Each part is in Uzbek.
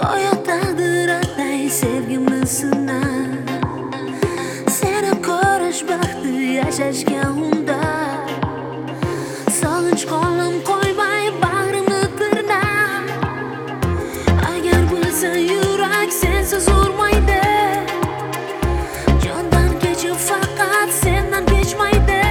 Go'yo taqdir atay sevgimni sinar. Seni ko'rish baxti yashashga undar. Sog'inch qo'lim qo'ymay bag'rimni tirnar. Agar bilsa yurak sensiz urmaydi. Jondan kechib faqat sendan kechmaydi.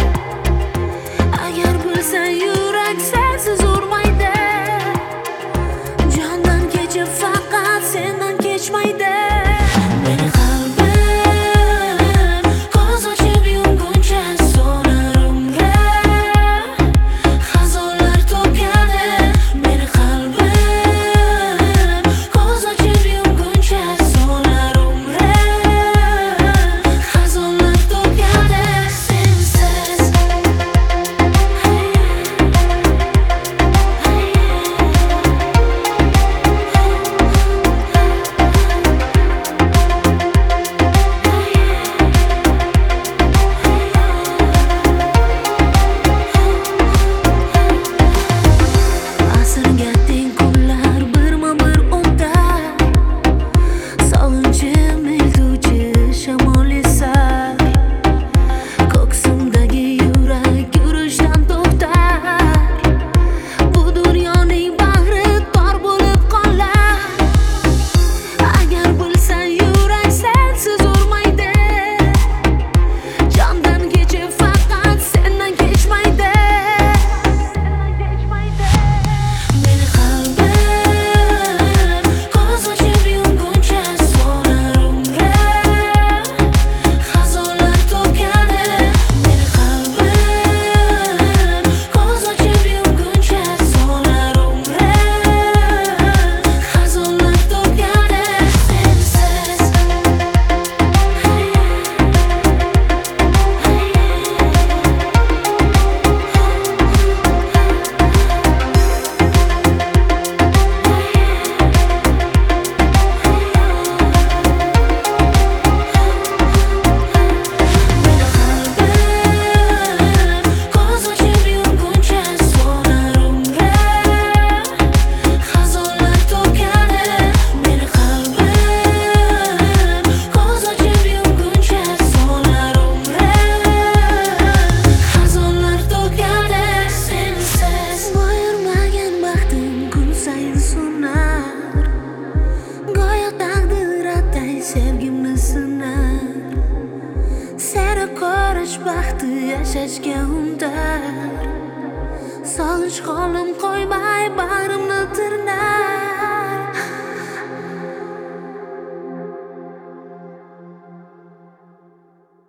Agar bilsa yurak sensiz urmaydi. Jondan kechib faqat sendan kechmaydi. Meni qalbim ko'z ochib yumguncha so'nar umrim. Xazonlar to'kadi. Meni qalbim ko'z ochib yumguncha so'nar umrim. Xazonlar to'kadi sensiz. Asrga teng kunlar birma-bir o'tar. Sog'inchim eltuvchi shamol esar. Ko'ksimdagi yurak yurishdan to'xtar. Bu dunyoning bahri tor bo'lib qolar. Agar bilsa yurak sensiz urmaydi. Jondan kechib faqat sendan kechmaydi. Meni qalbim ko'z ochib yumguncha so'nar umrim. Xazonlar to'kadi. Meni qalbim ko'z ochib yumguncha so'nar umrim. Xazonlar to'kadi sensiz. Ko'z ochib yumguncha so'nar umrim. Xazonlar to'kadi. Meni qalbim ko'z ochib yumguncha so'nar umrim. Xazonlar to'kadi sensiz. Buyurmagan baxtim kun sayin so'nar. Go'yo taqdir atay sevgimni sinar. Seni ko'rish baxti yashashga undar. Sog'inch qo'lim qo'ymay bag'rimni tirnar.